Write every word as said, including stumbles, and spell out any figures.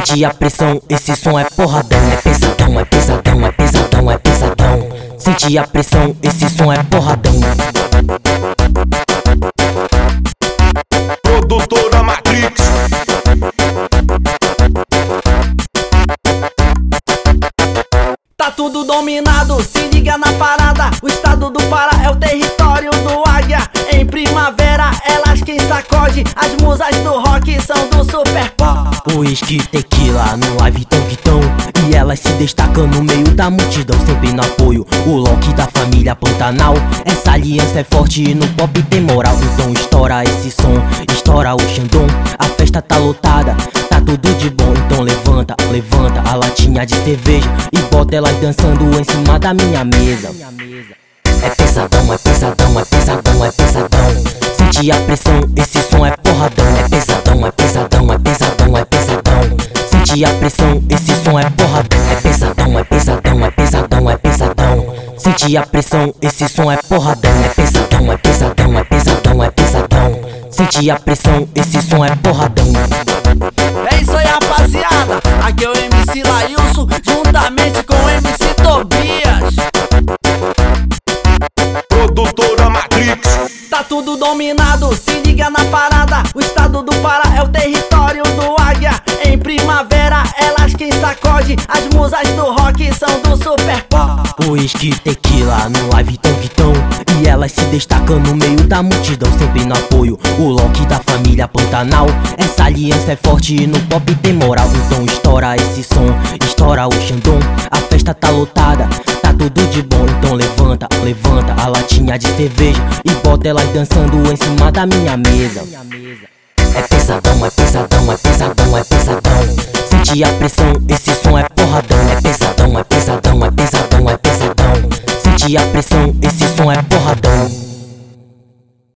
Sente a pressão, esse som é porradão. É pesadão, é pesadão, é pesadão, é pesadão. Sente a pressão, esse som é porradão. Produtora Matrix. Tá tudo dominado, se liga na parada. O estado do Pará é o território do Águia. Em primavera, elas quem sacode. As musas do rock são do super pop. Uísque, tequila, no live tão que tão. E elas se destacam no meio da multidão, sempre no apoio. O Loki da família Pantanal. Essa aliança é forte e no pop tem moral. Então estoura esse som, estoura o Xandão. A festa tá lotada, tá tudo de bom. Então levanta, levanta a latinha de cerveja e bota elas dançando em cima da minha mesa. É pesadão, é pesadão, é pesadão, é pesadão. Sente a pressão, esse som é porradão. É pesadão, é pesadão, é pesadão, é pesadão. Sente a pressão, esse som é porradão. É pesadão, é pesadão, é pesadão, é pesadão. Sente a pressão, esse som é porradão. É pesadão, é pesadão, é pesadão, é pesadão. Sente a pressão, esse som é porradão. É isso aí, rapaziada. Aqui é o M C Lailson, juntamente com o M C Tobias. Produtora Matrix. Tá tudo dominado, se liga na parada. O estado do Pará é o território do Águia. Em primavera, elas quem sacode. As musas do rock são do super pop. Uísque, tequila, no live tão que tão. E elas se destacam no meio da multidão, sempre no apoio. O Loki da família Pantanal. Essa aliança é forte e no pop tem moral. Então estoura esse som, estoura o Xandão. A festa tá lotada, tá tudo de bom. Então levanta, levanta a latinha de cerveja e bota elas dançando em cima da minha mesa. É pesadão, é pesadão, é pesadão, é pesadão. Sente a pressão, esse som é porradão. É pesadão, é pesadão, é pesadão, é pesadão. Sente a pressão, esse som é porradão.